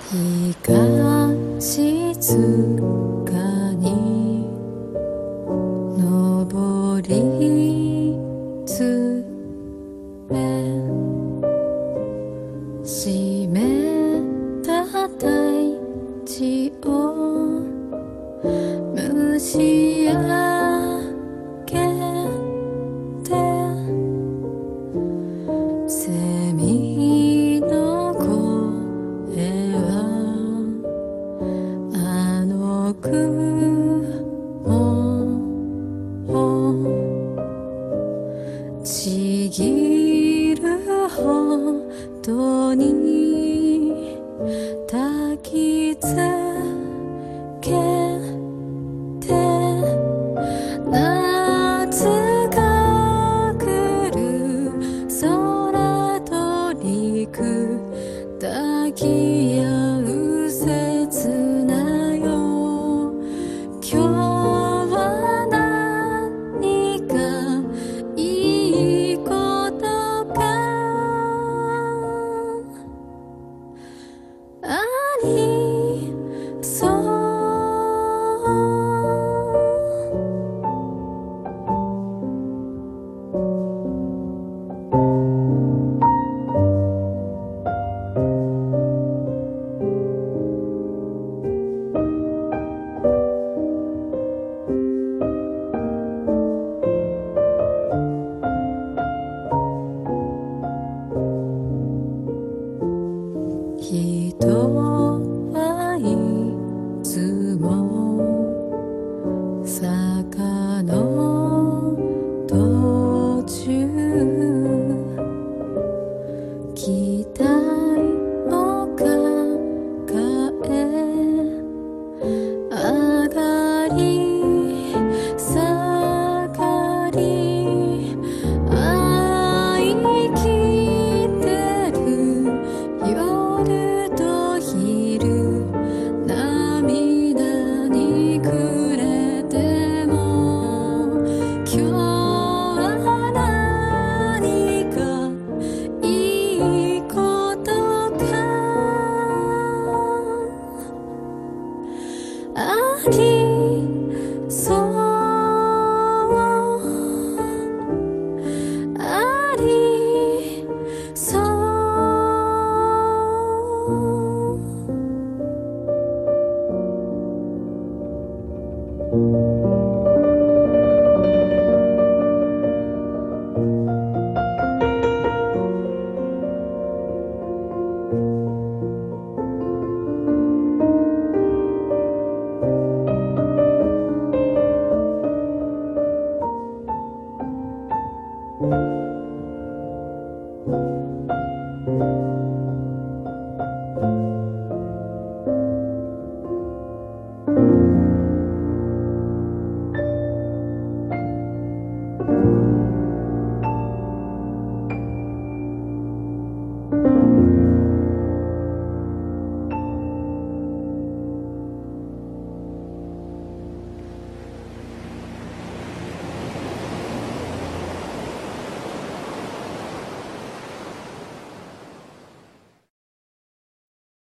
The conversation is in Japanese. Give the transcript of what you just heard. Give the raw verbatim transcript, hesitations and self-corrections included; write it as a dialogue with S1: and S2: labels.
S1: 日が静かに登りつれ湿った大地を蒸し上げてセミの声はあの雲をちぎるほどに抱きつけて夏が来る空と陸抱き合う切なよ今日は何かいいことがありそう人はいつも坂の途中期待を抱え上がり下がり愛きてる夜と昼涙に暮れても今日は何かいいことがありそうありそう